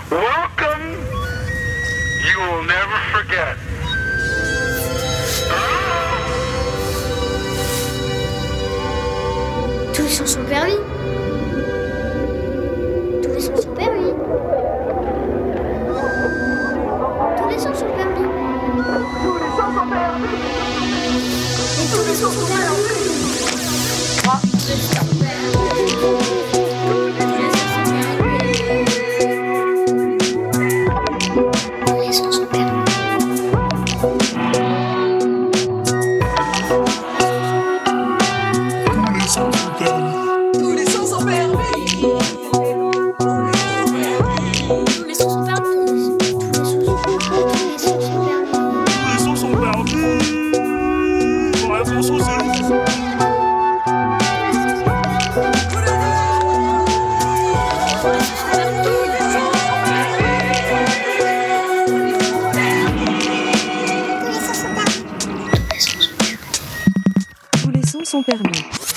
Welcome, you will never forget. Tous les sons sont permis. Tous les sons sont permis. Tous les sons sont permis. Tous les sons sont permis. Et tous les sons sont permis. 3, 2, 4. Sont permis.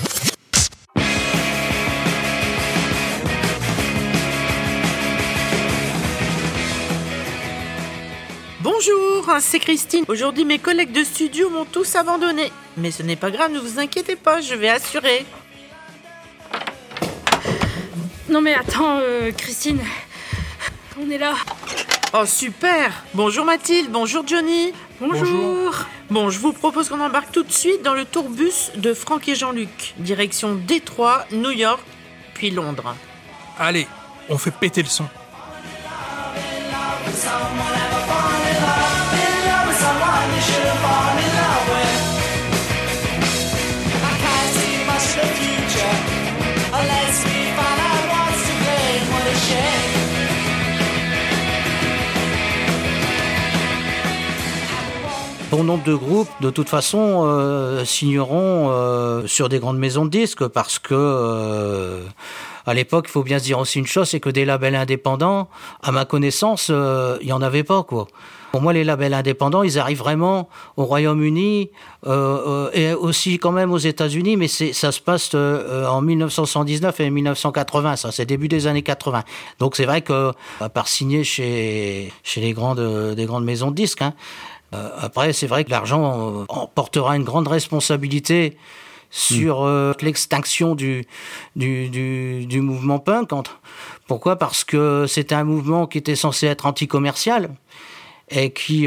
Bonjour, c'est Christine. Aujourd'hui, mes collègues de studio m'ont tous abandonné. Mais ce n'est pas grave, ne vous inquiétez pas, je vais assurer. Non mais attends, Christine, on est là. Oh super. Bonjour Mathilde, bonjour Johnny. Bonjour. Bon, je vous propose qu'on embarque tout de suite dans le tourbus de Franck et Jean-Luc. Direction Détroit, New York, puis Londres. Allez, on fait péter le son. Bon nombre de groupes, de toute façon, signeront sur des grandes maisons de disques parce que, à l'époque, il faut bien se dire aussi une chose, c'est que des labels indépendants, à ma connaissance, il n'y en avait pas, quoi. Pour moi, les labels indépendants, ils arrivent vraiment au Royaume-Uni et aussi quand même aux États-Unis, mais ça se passe en 1979 et 1980, ça, c'est début des années 80. Donc c'est vrai que, à part signer chez des grandes maisons de disques, hein, après, c'est vrai que l'argent portera une grande responsabilité sur l'extinction du mouvement punk. Pourquoi ? Parce que c'était un mouvement qui était censé être anti-commercial et qui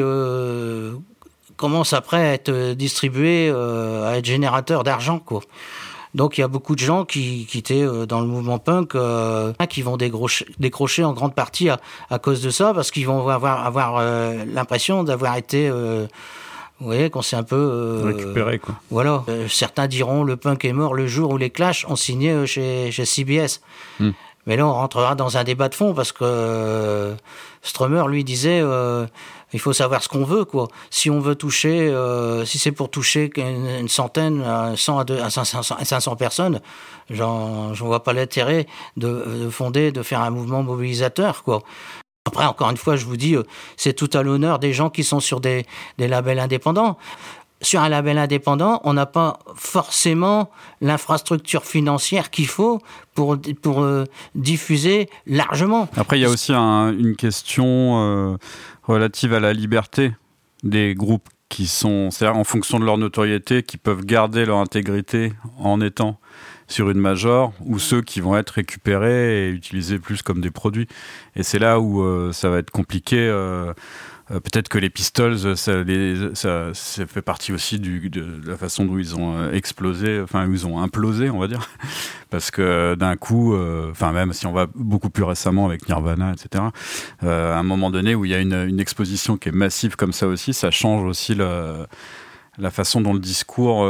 commence après à être distribué, à être générateur d'argent, quoi. Donc il y a beaucoup de gens qui étaient dans le mouvement punk qui vont décrocher en grande partie à cause de ça, parce qu'ils vont avoir l'impression d'avoir été vous voyez, qu'on s'est un peu récupéré, quoi. Voilà. Certains diront le punk est mort le jour où les Clash ont signé chez CBS. Mais là on rentrera dans un débat de fond, parce que Strummer lui disait il faut savoir ce qu'on veut, quoi. Si on veut toucher, si c'est pour toucher une centaine, 100 à 500 personnes, j'en vois pas l'intérêt de faire un mouvement mobilisateur, quoi. Après, encore une fois, je vous dis, c'est tout à l'honneur des gens qui sont sur des labels indépendants. Sur un label indépendant, on n'a pas forcément l'infrastructure financière qu'il faut pour diffuser largement. Après, il y a aussi une question relative à la liberté des groupes qui sont, c'est-à-dire en fonction de leur notoriété, qui peuvent garder leur intégrité en étant sur une major, ou ceux qui vont être récupérés et utilisés plus comme des produits. Et c'est là où ça va être compliqué. Peut-être que les Pistols, ça fait partie aussi de la façon dont ils ont explosé, enfin, ils ont implosé, on va dire. Parce que d'un coup, même si on va beaucoup plus récemment avec Nirvana, etc., à un moment donné où il y a une exposition qui est massive comme ça aussi, ça change aussi la façon dont le discours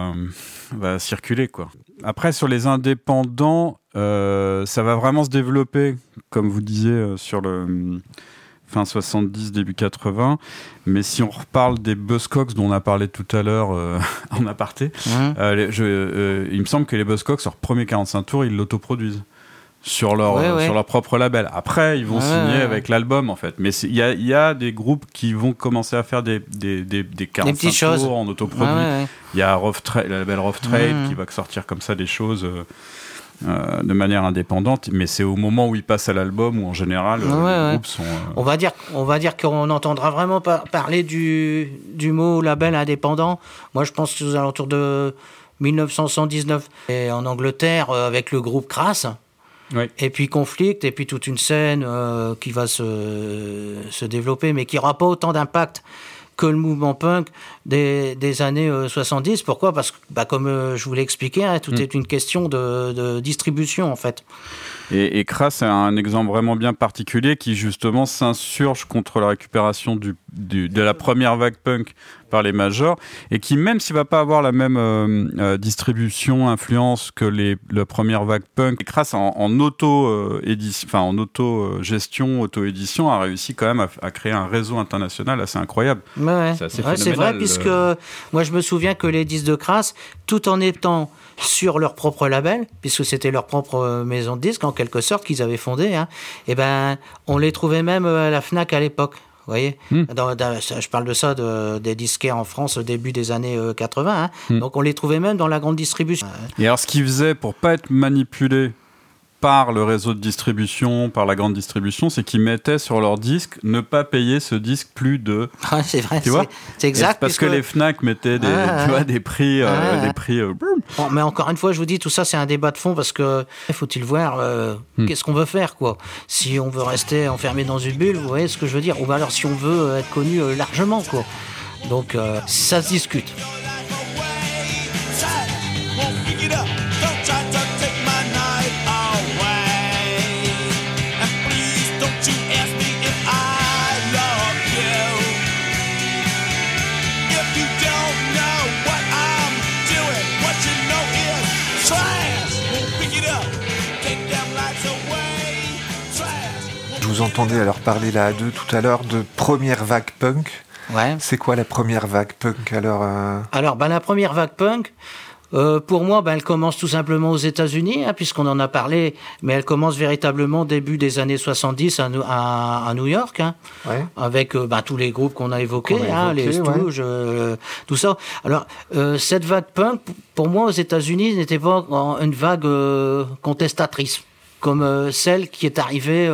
va circuler, quoi. Après, sur les indépendants, ça va vraiment se développer, comme vous disiez, sur le fin 70, début 80. Mais si on reparle des Buzzcocks dont on a parlé tout à l'heure en aparté, il me semble que les Buzzcocks, leur premier 45 tours, ils l'autoproduisent sur leur propre label. Après, ils vont signer avec l'album, en fait. Mais il y a des groupes qui vont commencer à faire des 45 tours en autoproduit. Il y a le label Rough Trade qui va sortir comme ça des choses de manière indépendante, mais c'est au moment où ils passent à l'album où en général les groupes sont... On va dire qu'on entendra vraiment parler du mot label indépendant. Moi je pense aux alentours de 1979. Et en Angleterre, avec le groupe Crass, et puis Conflict, et puis toute une scène qui va se développer, mais qui n'aura pas autant d'impact que le mouvement punk des années 70. Pourquoi ? Parce que, comme je vous l'ai expliqué, tout est une question de distribution, en fait. Et Crass est un exemple vraiment bien particulier qui, justement, s'insurge contre la récupération de la première vague punk par les majors, et qui, même s'il ne va pas avoir la même distribution, influence que la première vague punk, Crass en auto-gestion, auto-édition, a réussi quand même à créer un réseau international assez incroyable. C'est assez phénoménal. C'est vrai, puisque moi je me souviens que les disques de Crass, tout en étant sur leur propre label, puisque c'était leur propre maison de disques en quelque sorte qu'ils avaient fondé, on les trouvait même à la Fnac à l'époque. Vous voyez, je parle de ça, des disquaires en France au début des années 80. Donc on les trouvait même dans la grande distribution. Et alors ce qu'ils faisaient pour pas être manipulés par le réseau de distribution, par la grande distribution, c'est qu'ils mettaient sur leur disque ne pas payer ce disque plus de... c'est vrai, tu vois, c'est exact. Parce que les Fnac mettaient des prix... Bon, mais encore une fois, je vous dis, tout ça, c'est un débat de fond, parce que faut-il voir qu'est-ce qu'on veut faire, quoi. Si on veut rester enfermé dans une bulle, vous voyez ce que je veux dire, ou alors si on veut être connu largement, quoi. Donc, ça se discute. Vous entendez alors parler là à deux tout à l'heure de première vague punk. Ouais. C'est quoi la première vague punk alors la première vague punk, pour moi, elle commence tout simplement aux États-Unis, puisqu'on en a parlé, mais elle commence véritablement début des années 70 à New York, avec tous les groupes qu'on a évoqués, les Stooges, tout ça. Alors, cette vague punk, pour moi, aux États-Unis, n'était pas une vague contestatrice, comme celle qui est arrivée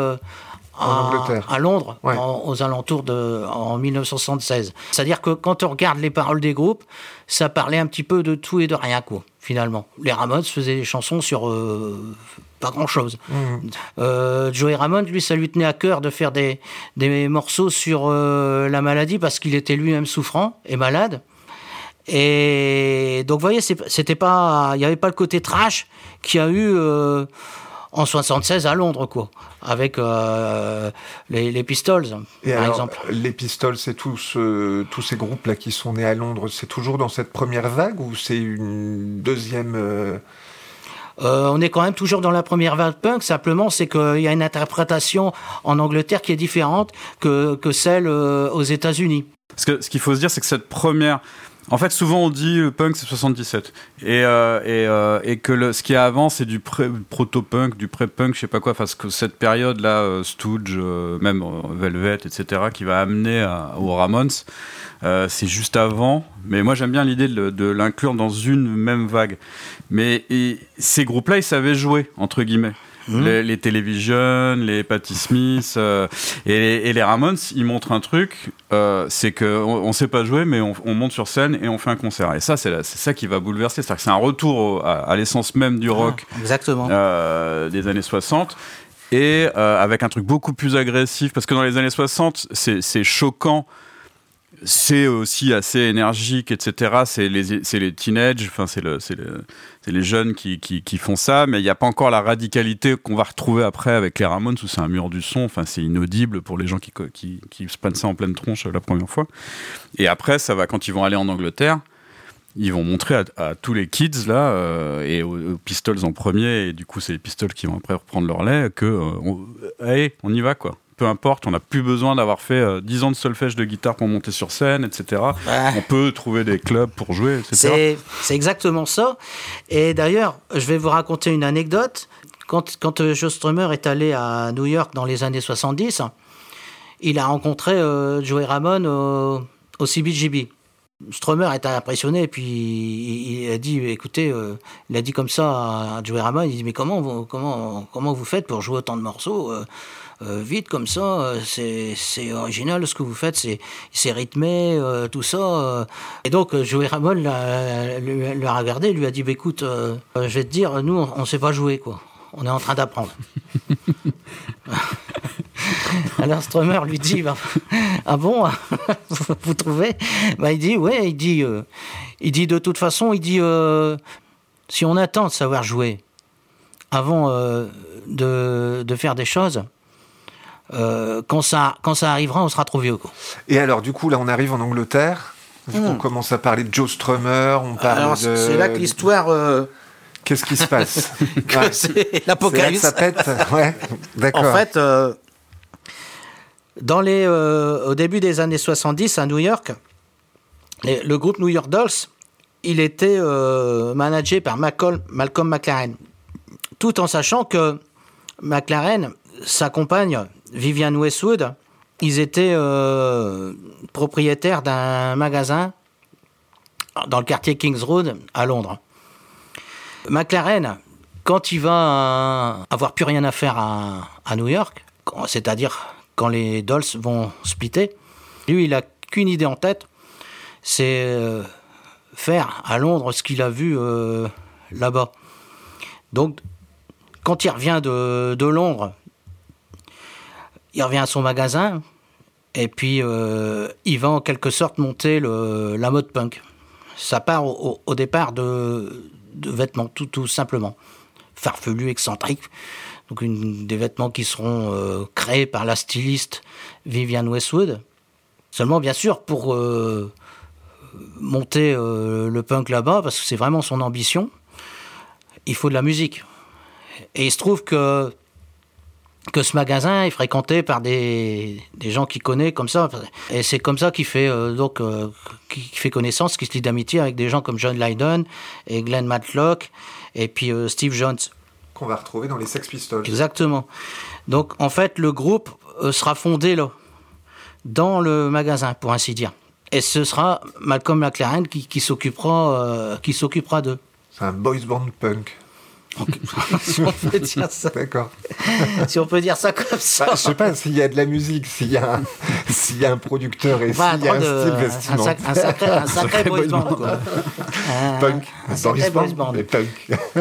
à Londres, aux alentours en 1976. C'est-à-dire que quand on regarde les paroles des groupes, ça parlait un petit peu de tout et de rien, quoi, finalement. Les Ramones faisaient des chansons sur pas grand-chose. Joey Ramone, lui, ça lui tenait à cœur de faire des morceaux sur la maladie, parce qu'il était lui-même souffrant et malade. Et donc, vous voyez, c'était pas, il n'y avait pas le côté trash qu'il y a eu en 76 à Londres, quoi, avec les Pistols, par exemple. Les Pistols, c'est tous ces groupes-là qui sont nés à Londres, c'est toujours dans cette première vague ou c'est une deuxième on est quand même toujours dans la première vague punk, simplement c'est qu'il y a une interprétation en Angleterre qui est différente que celle aux États-Unis. Parce que ce qu'il faut se dire, c'est que cette première... En fait, souvent on dit le punk c'est 77 et que ce qui est avant c'est du proto-punk, du pré-punk, je sais pas quoi, parce que cette période-là, Stooge, même Velvet, etc., qui va amener aux Ramones, c'est juste avant. Mais moi j'aime bien l'idée de l'inclure dans une même vague. Mais ces groupes-là, ils savaient jouer, entre guillemets. Les Television, les Patti Smith et les Ramones, ils montrent un truc, c'est qu'on sait pas jouer, mais on monte sur scène et on fait un concert. Et ça, c'est ça qui va bouleverser. C'est-à-dire que c'est un retour à l'essence même du rock des années 60. Et avec un truc beaucoup plus agressif, parce que dans les années 60, c'est choquant. C'est aussi assez énergique, etc. C'est les teenagers, enfin c'est les jeunes qui font ça, mais il n'y a pas encore la radicalité qu'on va retrouver après avec les Ramones, où c'est un mur du son. Enfin, c'est inaudible pour les gens qui se prennent ça en pleine tronche la première fois. Et après, ça va, quand ils vont aller en Angleterre, ils vont montrer à tous les kids là, et aux Pistols en premier, et du coup c'est les Pistols qui vont après reprendre leur lait, que on y va, quoi. Peu importe, on n'a plus besoin d'avoir fait 10 ans de solfège de guitare pour monter sur scène, etc. On peut trouver des clubs pour jouer, etc. C'est exactement ça. Et d'ailleurs, je vais vous raconter une anecdote. Quand Joe Strummer est allé à New York dans les années 70, il a rencontré Joey Ramone au CBGB. Strummer était impressionné, puis il a dit, écoutez, il a dit comme ça à Joey Ramone, il dit, mais comment vous faites pour jouer autant de morceaux vite comme ça, c'est original ce que vous faites, c'est rythmé, tout ça. Et donc Joey Ramone l'a regardé, lui a dit, bah, écoute, je vais te dire, nous on sait pas jouer, quoi. On est en train d'apprendre. Alors Strummer lui dit, bah, ah bon, vous trouvez? Bah, il dit, ouais, il dit de toute façon, il dit, si on attend de savoir jouer avant de faire des choses, quand ça arrivera, on sera trop vieux, quoi. Et alors, du coup, là, on arrive en Angleterre. On commence à parler de Joe Strummer. On parle alors, c'est là que l'histoire... Qu'est-ce qui se passe? C'est l'apocalypse. C'est là que ça pète. Ouais, d'accord. En fait, au début des années 70 à New York, le groupe New York Dolls, il était managé par Malcolm McLaren, tout en sachant que McLaren, sa compagne Vivienne Westwood, ils étaient propriétaires d'un magasin dans le quartier Kings Road à Londres. McLaren, quand il va avoir plus rien à faire à New York, c'est-à-dire quand les Dolls vont splitter, lui, il a qu'une idée en tête, c'est faire à Londres ce qu'il a vu là-bas. Donc, quand il revient de Londres, il revient à son magasin, et puis il va en quelque sorte monter la mode punk. Ça part au départ de vêtements, tout simplement. Farfelus, excentriques. Donc des vêtements qui seront créés par la styliste Vivienne Westwood. Seulement, bien sûr, pour monter le punk là-bas, parce que c'est vraiment son ambition, il faut de la musique. Et il se trouve que ce magasin est fréquenté par des gens qu'il connaît comme ça. Et c'est comme ça qu'il fait, qui fait connaissance, qui se lie d'amitié avec des gens comme John Lydon et Glenn Matlock et puis Steve Jones. Qu'on va retrouver dans les Sex Pistols. Exactement. Donc en fait, le groupe sera fondé là, dans le magasin, pour ainsi dire. Et ce sera Malcolm McLaren qui s'occupera d'eux. C'est un boys band punk. Si on peut dire ça. D'accord. Si on peut dire ça comme ça. Bah, je sais pas s'il y a de la musique, s'il y a un producteur et s'il y a un style vestimentaire. Un sacré boys band, quoi. Punk. Un sacré boys band. Mais punk.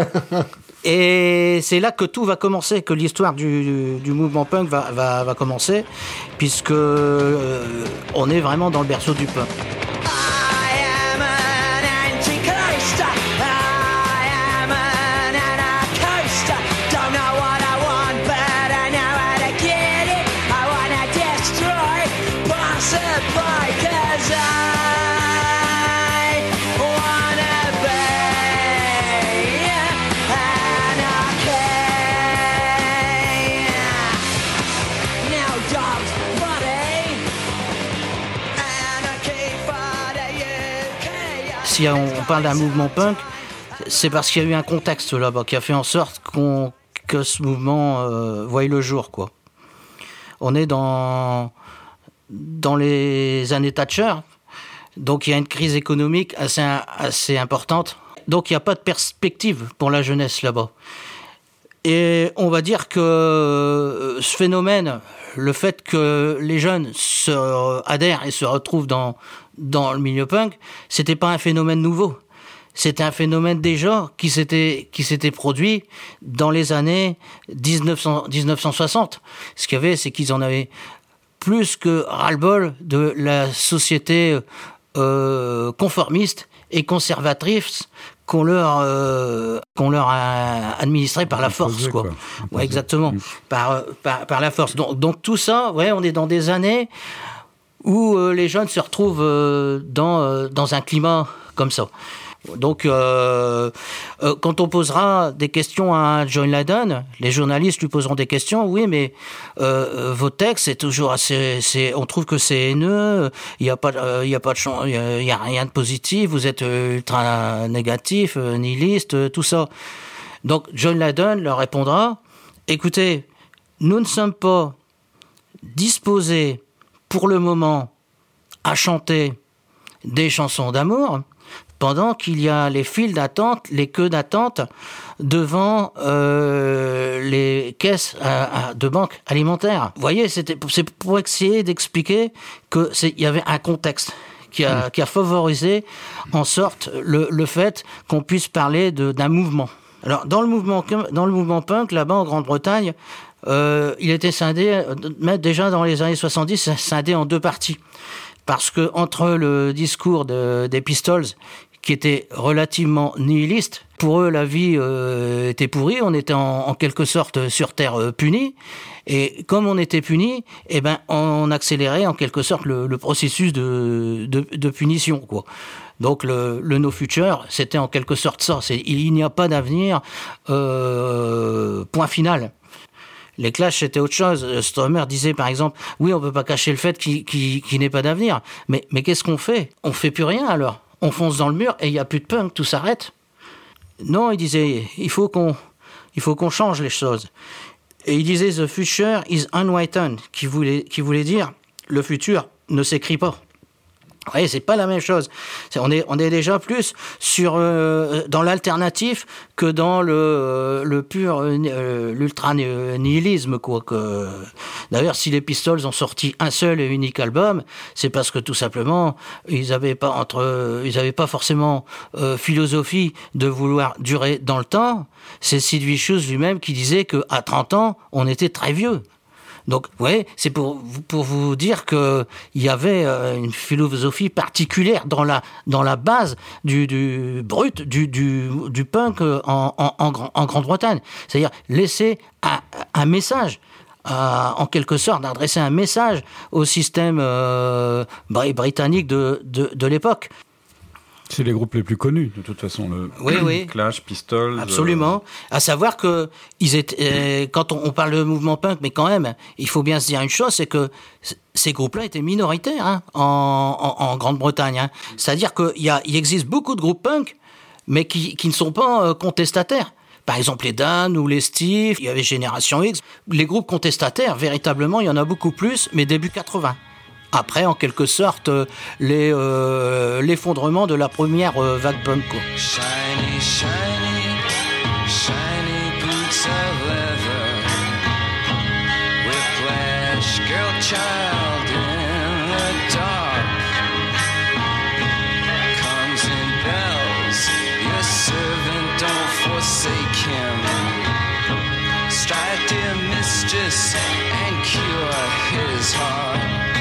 Et c'est là que tout va commencer, que l'histoire du mouvement punk va commencer, puisque on est vraiment dans le berceau du punk. Si on parle d'un mouvement punk, c'est parce qu'il y a eu un contexte là-bas qui a fait en sorte que ce mouvement voie le jour, quoi. On est dans les années Thatcher, donc il y a une crise économique assez importante. Donc il n'y a pas de perspective pour la jeunesse là-bas. Et on va dire que ce phénomène, le fait que les jeunes adhèrent et se retrouvent dans le milieu punk, c'était pas un phénomène nouveau. C'était un phénomène déjà qui s'était produit dans les années 1960. Ce qu'il y avait, c'est qu'ils en avaient plus que ras-le-bol de la société conformiste et conservatrice qu'on leur a administré par la force, quoi. Ouais, exactement, par la force. Donc tout ça, ouais, on est dans des années où les jeunes se retrouvent dans un climat comme ça. Donc, quand on posera des questions à John Lydon, les journalistes lui poseront des questions. Oui, mais vos textes, c'est toujours assez. On trouve que c'est haineux. Il y a rien de positif. Vous êtes ultra négatif, nihiliste, tout ça. Donc, John Lydon leur répondra: écoutez, nous ne sommes pas disposés pour le moment à chanter des chansons d'amour, pendant qu'il y a les files d'attente, les queues d'attente devant les caisses de banques alimentaires. Vous voyez, c'est pour essayer d'expliquer qu'il y avait un contexte qui a favorisé en sorte le fait qu'on puisse parler d'un mouvement. Alors, dans le mouvement punk, là-bas en Grande-Bretagne, il était scindé, déjà dans les années 70, scindé en deux parties. Parce que entre le discours des Pistols, qui était relativement nihiliste, pour eux la vie était pourrie, on était en quelque sorte sur terre punis, et comme on était punis, eh ben on accélérait en quelque sorte le processus de punition, quoi. Donc le No Future, c'était en quelque sorte ça, il n'y a pas d'avenir, point final. Les Clash, c'était autre chose. Stromer disait, par exemple, oui, on peut pas cacher le fait qu'il n'ait pas d'avenir. Mais qu'est-ce qu'on fait? On fait plus rien, alors. On fonce dans le mur et il y a plus de punk, tout s'arrête. Non, il disait, il faut qu'on change les choses. Et il disait, the future is unwritten, qui voulait dire, le futur ne s'écrit pas. Vous voyez, c'est pas la même chose. On est déjà plus sur dans l'alternatif que dans le pur l'ultra nihilisme, quoi. D'ailleurs, si les Pistols ont sorti un seul et unique album, c'est parce que tout simplement ils avaient pas forcément philosophie de vouloir durer dans le temps. C'est Sid Vicious lui-même qui disait que à 30 ans, on était très vieux. Donc, vous voyez, c'est pour vous dire que il y avait une philosophie particulière dans la base du brut du punk en Grande-Bretagne. C'est-à-dire laisser un message, en quelque sorte, adresser un message au système britannique de l'époque. C'est les groupes les plus connus, de toute façon. Oui. Clash, Pistols... Absolument. À savoir que ils étaient, quand on parle de mouvement punk, mais quand même, il faut bien se dire une chose, c'est que ces groupes-là étaient minoritaires en Grande-Bretagne. Hein. C'est-à-dire qu'il existe beaucoup de groupes punk, mais qui ne sont pas contestataires. Par exemple, les Dan ou les Steve, il y avait Génération X. Les groupes contestataires, véritablement, il y en a beaucoup plus, mais début 80. Après, en quelque sorte, l'effondrement de la première vague punk. Shiny, shiny, shiny boots of leather. Whiplash, girl child in the dark. Comes in bells, your servant, don't forsake him. Strike dear mistress and cure his heart.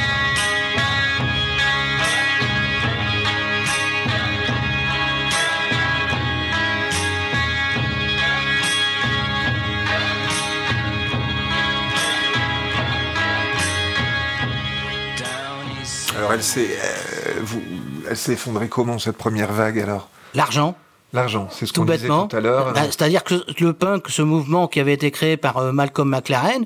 Alors elle s'est effondrée comment, cette première vague, alors? L'argent, c'est ce qu'on disait tout à l'heure. C'est-à-dire que le punk, ce mouvement qui avait été créé par Malcolm McLaren,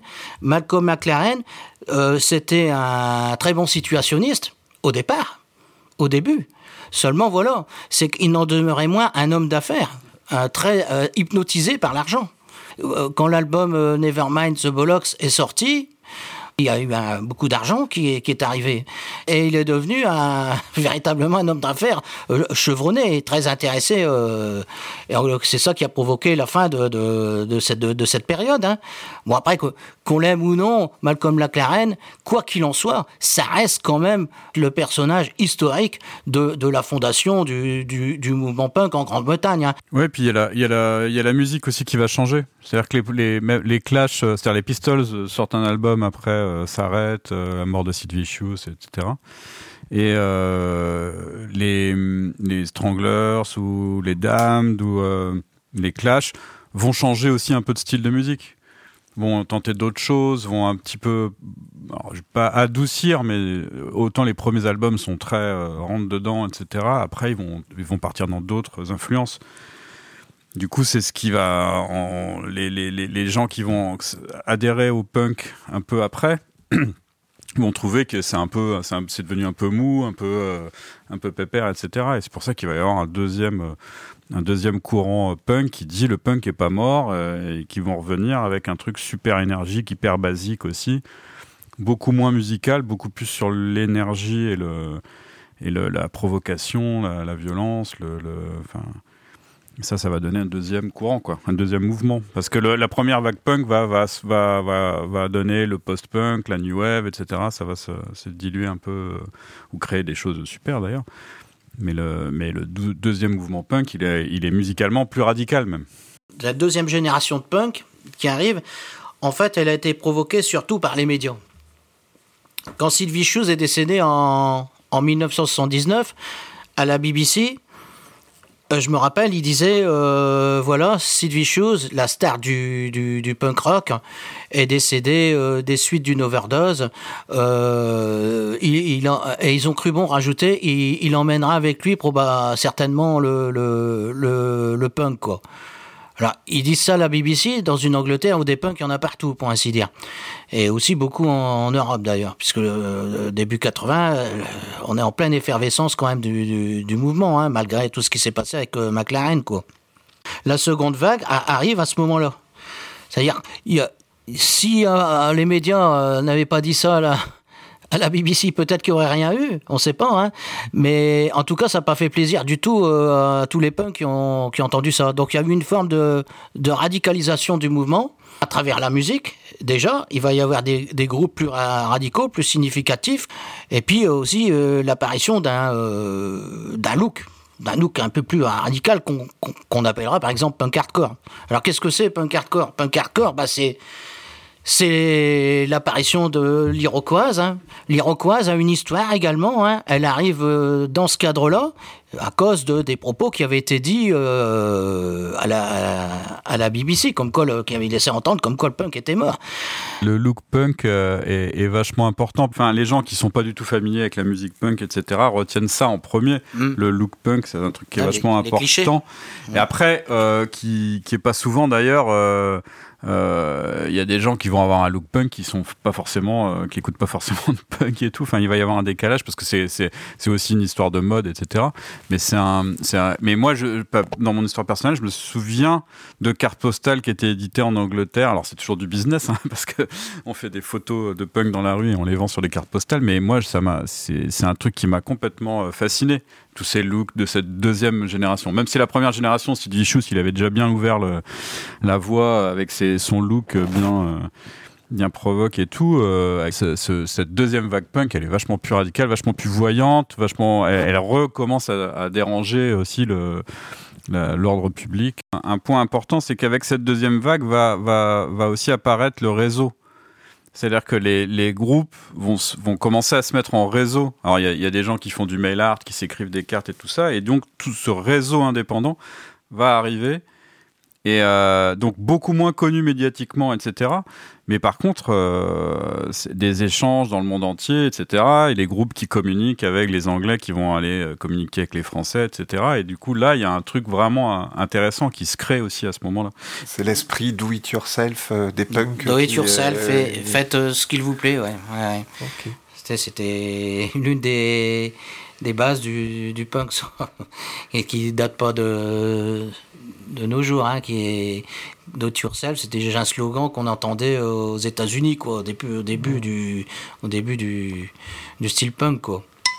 c'était un très bon situationniste au début. Seulement voilà, c'est qu'il n'en demeurait moins un homme d'affaires, très hypnotisé par l'argent. Quand l'album Nevermind the Bollocks est sorti, il y a eu beaucoup d'argent qui est arrivé. Et il est devenu véritablement un homme d'affaires chevronné et très intéressé. Et c'est ça qui a provoqué la fin de cette période. Hein. Bon, après, qu'on l'aime ou non, Malcolm McLaren, quoi qu'il en soit, ça reste quand même le personnage historique de la fondation du mouvement punk en Grande-Bretagne. Hein. Ouais, puis il y a la musique aussi qui va changer. C'est-à-dire que les Clash, c'est-à-dire les Pistols sortent un album après s'arrête, la mort de Sid Vicious, etc. Et les Stranglers ou les Damned ou les Clash vont changer aussi un peu de style de musique. Vont tenter d'autres choses, vont un petit peu, alors, je vais pas adoucir, mais autant les premiers albums sont très rentre dedans, etc. Après, ils vont partir dans d'autres influences. Du coup, c'est ce qui va... les gens qui vont adhérer au punk un peu après vont trouver que c'est devenu un peu mou, un peu pépère, etc. Et c'est pour ça qu'il va y avoir un deuxième courant punk qui dit le punk est pas mort et qui vont revenir avec un truc super énergique, hyper basique aussi, beaucoup moins musical, beaucoup plus sur l'énergie la provocation, la violence, ça va donner un deuxième courant, quoi, un deuxième mouvement. Parce que la première vague punk va donner le post-punk, la new wave, etc. Ça va se diluer un peu, ou créer des choses super d'ailleurs. Mais le deuxième mouvement punk, il est musicalement plus radical même. La deuxième génération de punk qui arrive, en fait, elle a été provoquée surtout par les médias. Quand Sid Vicious est décédé en 1979 à la BBC, je me rappelle, il disait, voilà, Sid Vicious, la star du punk rock, est décédé des suites d'une overdose. Et ils ont cru bon rajouter, il emmènera avec lui certainement le punk, quoi. Alors, ils disent ça à la BBC, dans une Angleterre où des punks, il y en a partout, pour ainsi dire. Et aussi beaucoup en Europe, d'ailleurs, puisque début 80, on est en pleine effervescence quand même du mouvement, hein, malgré tout ce qui s'est passé avec McLaren, quoi. La seconde vague arrive à ce moment-là. C'est-à-dire, si les médias n'avaient pas dit ça, là, à la BBC, peut-être qu'il n'y aurait rien eu, on ne sait pas, hein. Mais en tout cas, ça n'a pas fait plaisir du tout à tous les punks qui ont entendu ça. Donc il y a eu une forme de radicalisation du mouvement à travers la musique. Déjà, il va y avoir des groupes plus radicaux, plus significatifs, et puis aussi l'apparition d'un look un peu plus radical qu'on appellera par exemple punk hardcore. Alors qu'est-ce que c'est punk hardcore ? Punk hardcore, c'est l'apparition de l'Iroquoise. Hein. L'Iroquoise a une histoire également. Hein. Elle arrive dans ce cadre-là à cause des propos qui avaient été dits à la BBC, qui avaient laissé entendre comme quoi le punk était mort. Le look punk est vachement important. Enfin, les gens qui sont pas du tout familiers avec la musique punk, etc., retiennent ça en premier. Le look punk, c'est un truc qui est vachement important. Et après, qui est pas souvent d'ailleurs. Il y a des gens qui vont avoir un look punk qui sont pas forcément, qui écoutent pas forcément de punk et tout. Enfin, il va y avoir un décalage parce que c'est aussi une histoire de mode, etc. Mais mais moi, dans mon histoire personnelle, je me souviens de cartes postales qui étaient éditées en Angleterre. Alors c'est toujours du business, hein, parce que on fait des photos de punk dans la rue et on les vend sur les cartes postales. Mais moi, c'est un truc qui m'a complètement fasciné. Tous ces looks de cette deuxième génération. Même si la première génération, Sid Vicious, il avait déjà bien ouvert la voie avec son look bien provoque et tout. Avec cette deuxième vague punk, elle est vachement plus radicale, vachement plus voyante, elle recommence à déranger aussi l'ordre public. Un point important, c'est qu'avec cette deuxième vague va aussi apparaître le réseau. C'est-à-dire que les groupes vont commencer à se mettre en réseau. Alors, il y a des gens qui font du mail art, qui s'écrivent des cartes et tout ça. Et donc, tout ce réseau indépendant va arriver. Et donc, beaucoup moins connu médiatiquement, etc. Mais par contre, c'est des échanges dans le monde entier, etc. Et les groupes qui communiquent avec les Anglais qui vont aller communiquer avec les Français, etc. Et du coup, là, il y a un truc vraiment intéressant qui se crée aussi à ce moment-là. C'est l'esprit do-it-yourself des punks. Do-it-yourself, faites ce qu'il vous plaît, ouais. Okay. C'était l'une des bases du punk, et qui date pas de nos jours, hein, qui est Do It Yourself. C'était déjà un slogan qu'on entendait aux États-Unis, quoi, au début du style punk, quoi.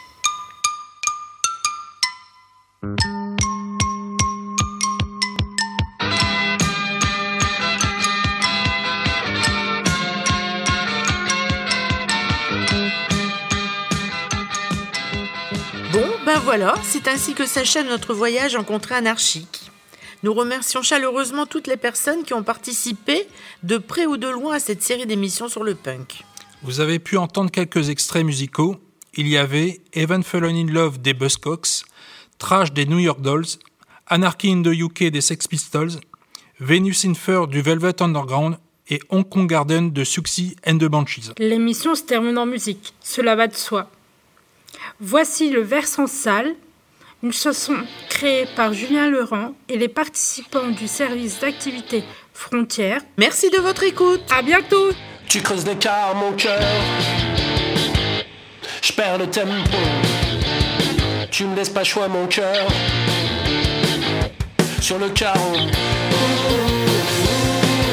Bon, ben voilà, c'est ainsi que s'achève notre voyage en contrée anarchique. Nous remercions chaleureusement toutes les personnes qui ont participé de près ou de loin à cette série d'émissions sur le punk. Vous avez pu entendre quelques extraits musicaux. Il y avait Heaven Fallen in Love des Buzzcocks, Trash des New York Dolls, Anarchy in the UK des Sex Pistols, Venus in Fur du Velvet Underground et Hong Kong Garden de Siouxsie and the Banshees. L'émission se termine en musique, cela va de soi. Voici le Versant Sale, une chanson créée par Julien Laurent et les participants du service d'activité Frontières. Merci de votre écoute. À bientôt. Tu creuses l'écart, mon cœur. Je perds le tempo. Tu me laisses pas choix, mon cœur. Sur le carreau.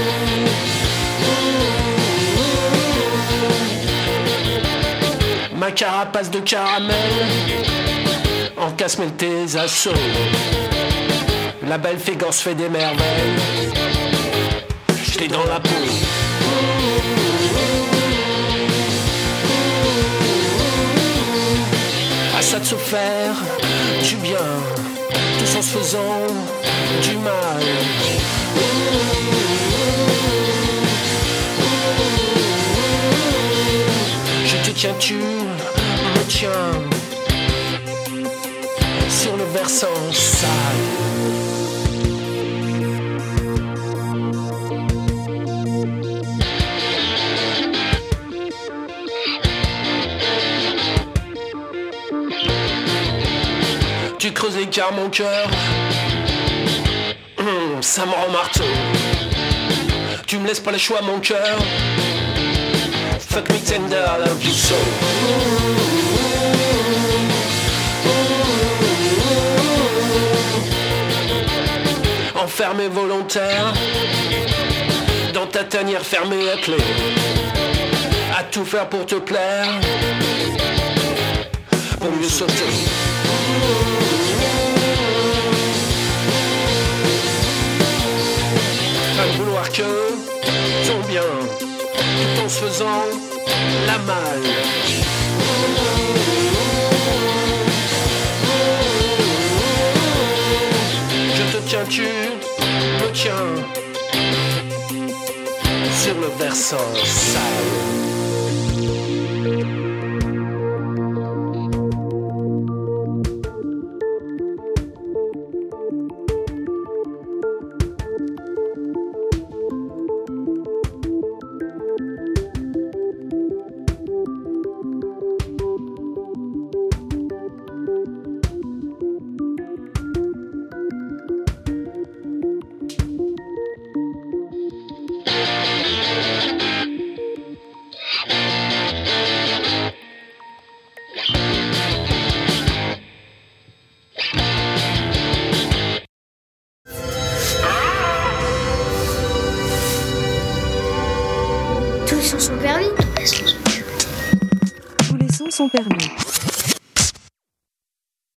Ma carapace de caramel encasse-mêle tes assauts. La belle Fégance fait des merveilles. J'étais dans la peau. À ça de se faire du bien, tous en se faisant du mal. Je te tiens, tu me tiens sur le versant sale. Tu creuses l'écart mon cœur, ça me rend marteau. Tu me laisses pas le choix mon cœur. Fuck me tender, I love you so. Enfermé volontaire dans ta tanière fermée à clé, à tout faire pour te plaire, pour mieux sauter. À vouloir que ton bien, tout en se faisant la malle. Je te tiens, tu me tiens sur le versant sale. Tous les sons sont permis. Tous les sons sont permis.